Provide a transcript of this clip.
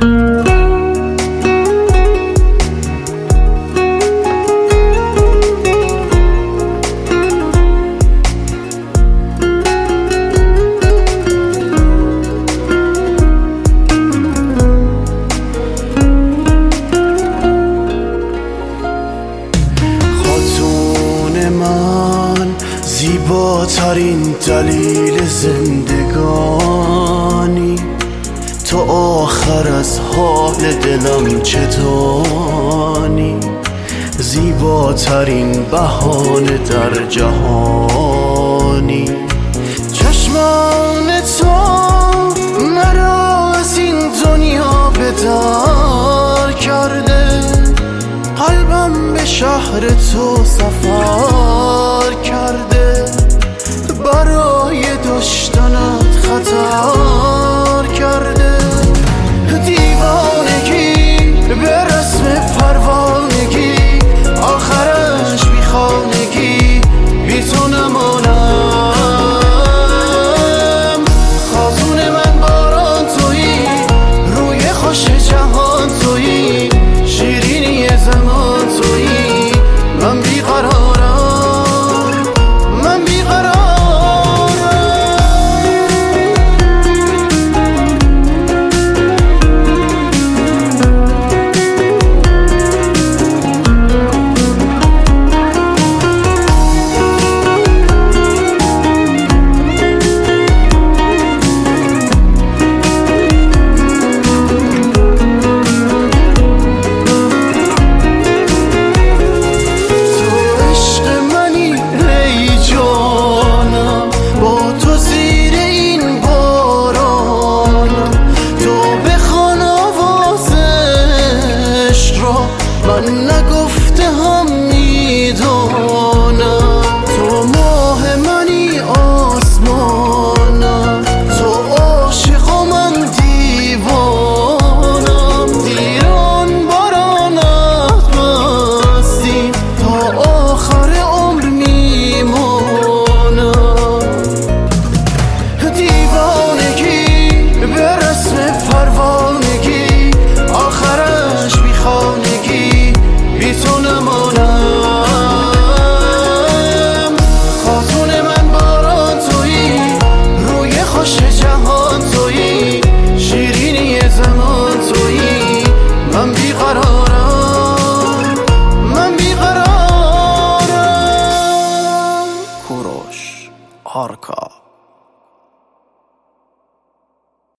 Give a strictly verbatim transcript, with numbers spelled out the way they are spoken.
زیباترین دلیل زندگانی، تو آخر از حال دلم چه دانی؟ زیباترین بهانه در جهانی. چشمان تو مرا از این دنیا به در کرده، قلبم به شهر تو سفر کرده، برای داشتنت خطر کرده. دیوانگی به رسم پروانگی، آخرش بی خانگی، بی تو نمانم. خازون من باران تویی، روی خوش جهان تویی، شیرینی زمان تویی. من بیقرارم، من بیقرارم. من نگو